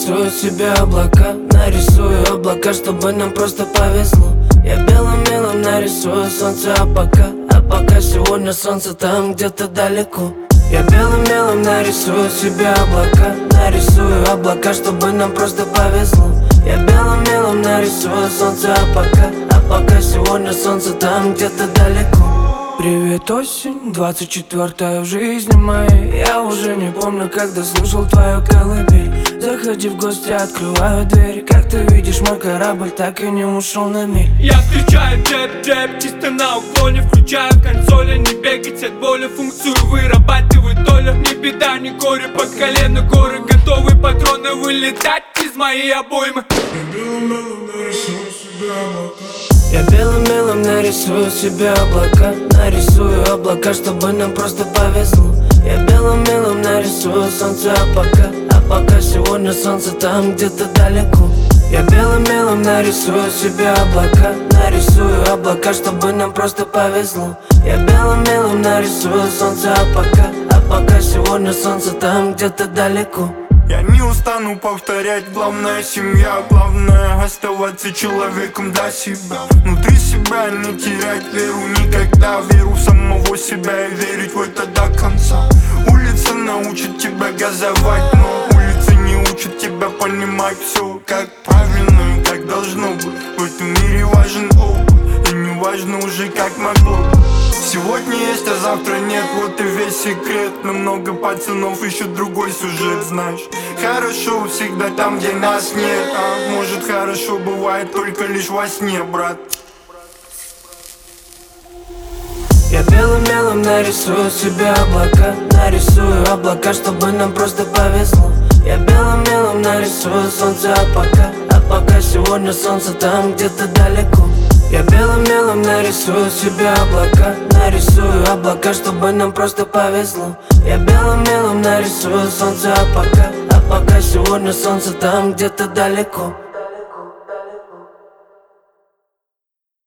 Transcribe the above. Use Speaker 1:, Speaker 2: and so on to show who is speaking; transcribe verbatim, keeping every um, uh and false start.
Speaker 1: нарисую себе облака, нарисую облака, чтобы нам просто повезло. Я белым-мелом нарисую солнце, а пока, а пока сегодня солнце там где-то далеко. Я белым-мелом нарисую себе облака, нарисую облака, чтобы нам просто повезло. Я белым-мелом нарисую солнце, а пока, а пока сегодня солнце там где-то далеко. Привет, осень, двадцать четвёртая в жизни моей. Я уже не помню, когда слушал твою колыбель. Заходи в гости, открываю дверь. Как ты видишь, мой корабль так и не ушел на мель.
Speaker 2: Я встречаю джеб-джеб, чисто на уклоне. Включаю консоли, не бегать от боли. Функцию вырабатываю долю. Не беда, не горе, под колено горы. Готовые патроны вылетать из моей обоймы.
Speaker 1: Я белым-мелом нарисую себе облака, нарисую облака, чтобы нам просто повезло. Я белым-мелом нарисую солнце, а пока, а пока сегодня солнце там где-то далеко. Я белым-мелом нарисую себе облака, нарисую облака, чтобы нам просто повезло. Я белым-мелом нарисую солнце, а пока, а пока сегодня солнце там где-то далеко.
Speaker 3: Я не устану повторять, главное семья, главное оставаться человеком для себя. Внутри себя не терять веру никогда, веру в самого себя и верить в это до конца. Улица научит тебя газовать, но улица не учит тебя понимать все как правильно и как должно быть. В этом мире важен опыт, и не важно уже как могло быть. Сегодня есть, а завтра нет, вот и весь секрет. Но много пацанов ищут другой сюжет, знаешь. Хорошо всегда там, где нас нет, а может хорошо бывает только лишь во сне, брат.
Speaker 1: Я белым-мелом нарисую себе облака, нарисую облака, чтобы нам просто повезло. Я белым-мелом нарисую солнце, а пока, а пока сегодня солнце там где-то далеко. Я белым-мелом нарисую себе облака, нарисую облака, чтобы нам просто повезло. Я белым-мелом нарисую солнце, а пока, а пока сегодня солнце там где-то далеко.